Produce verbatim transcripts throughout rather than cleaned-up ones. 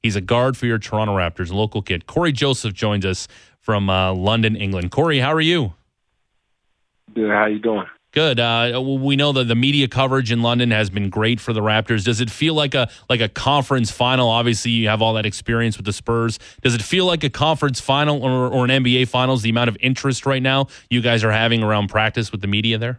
He's a guard for your Toronto Raptors, local kid. Cory Joseph joins us from uh, London, England. Cory, how are you? Good. How you doing? Good. Uh, we know that the media coverage in London has been great for the Raptors. Does it feel like a like a conference final? Obviously, you have all that experience with the Spurs. Does it feel like a conference final or, or an N B A finals? The amount of interest right now you guys are having around practice with the media there.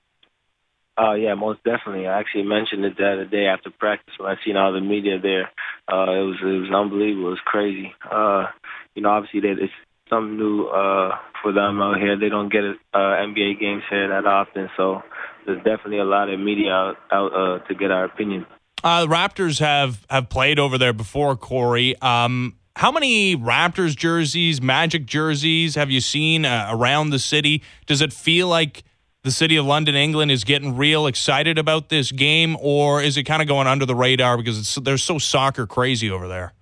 Uh, yeah, most definitely. I actually mentioned it the other day after practice when I seen all the media there. Uh, it was it was unbelievable. It was crazy. Uh, you know, obviously that it's something new uh, for them out here. They don't get uh, N B A games here that often, so there's definitely a lot of media out, out uh, to get our opinion. Uh, the Raptors have, have played over there before, Cory. Um, how many Raptors jerseys, Magic jerseys have you seen uh, around the city? Does it feel like the city of London, England is getting real excited about this game, or is it kind of going under the radar because it's, they're so soccer crazy over there?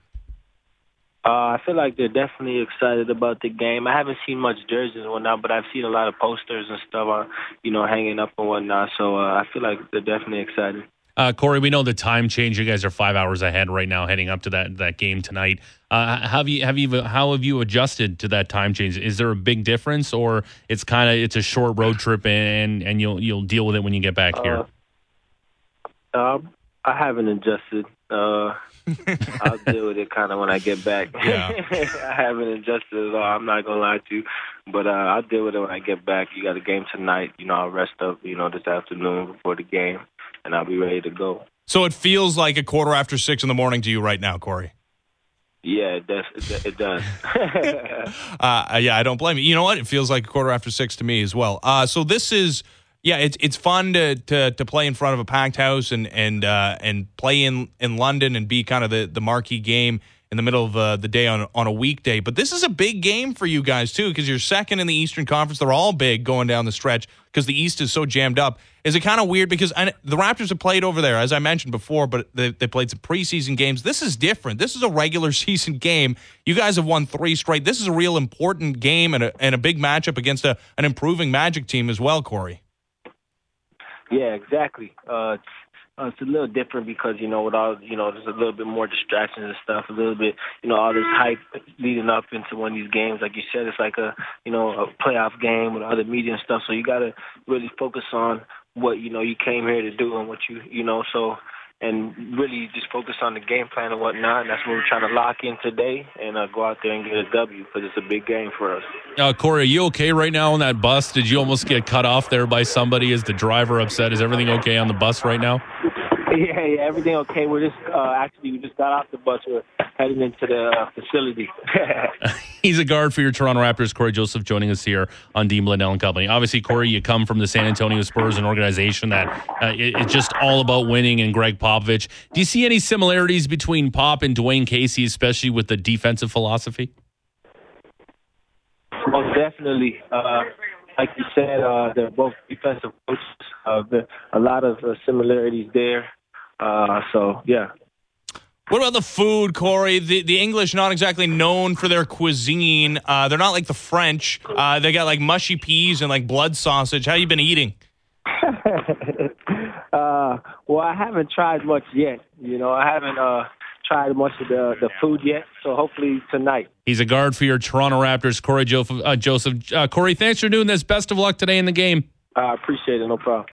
Uh, I feel like they're definitely excited about the game. I haven't seen much jerseys and whatnot, but I've seen a lot of posters and stuff, uh, you know, hanging up and whatnot. So uh, I feel like they're definitely excited. Uh, Cory, we know the time change. You guys are five hours ahead right now, heading up to that that game tonight. Uh, have you have you how have you adjusted to that time change? Is there a big difference, or it's kind of it's a short road trip and and you'll you'll deal with it when you get back here? Uh, uh, I haven't adjusted. Uh, I'll deal with it kind of when I get back. Yeah. I haven't adjusted at all. I'm not gonna lie to you, but uh, I'll deal with it when I get back. You got a game tonight. You know, I'll rest up. You know, this afternoon before the game, and I'll be ready to go. So it feels like a quarter after six in the morning to you right now, Cory. Yeah, it does. It does. uh, yeah, I don't blame you. You know what? It feels like a quarter after six to me as well. Uh, so this is. Yeah, it's it's fun to, to to play in front of a packed house and and uh, and play in, in London and be kind of the, the marquee game in the middle of uh, the day on on a weekday. But this is a big game for you guys too, because you're second in the Eastern Conference. They're all big going down the stretch because the East is so jammed up. Is it kind of weird because I, the Raptors have played over there, as I mentioned before, but they, they played some preseason games. This is different. This is a regular season game. You guys have won three straight. This is a real important game and a and a big matchup against a, an improving Magic team as well, Cory. Yeah, exactly. Uh, it's, uh, it's a little different because, you know, with all, you know, there's a little bit more distractions and stuff, a little bit, you know, all this hype leading up into one of these games. Like you said, it's like a, you know, a playoff game with other media and stuff. So you got to really focus on what, you know, you came here to do and what you, you know, so, and really just focus on the game plan and whatnot. And that's what we're trying to lock in today and uh, go out there and get a W because it's a big game for us. Uh, Cory, are you okay right now on that bus? Did you almost get cut off there by somebody? Is the driver upset? Is everything okay on the bus right now? Yeah, yeah, everything okay. We're just, uh, actually, we just got off the bus. We're heading into the uh, facility. He's a guard for your Toronto Raptors. Cory Joseph joining us here on Dean Blundell and Company. Obviously, Cory, you come from the San Antonio Spurs, an organization that uh, it, it's just all about winning, and Greg Popovich. Do you see any similarities between Pop and Dwayne Casey, especially with the defensive philosophy? Most definitely. Uh, like you said, uh, they're both defensive coaches. Uh, a lot of uh, similarities there. Uh, so, yeah. What about the food, Cory? The the English not exactly known for their cuisine. Uh, they're not like the French. Uh, they got like mushy peas and like blood sausage. How you been eating? uh, well, I haven't tried much yet. You know, I haven't uh, tried much of the, the food yet. So hopefully tonight. He's a guard for your Toronto Raptors, Cory Joseph. Uh, Joseph. Uh, Cory, thanks for doing this. Best of luck today in the game. I appreciate it. No problem.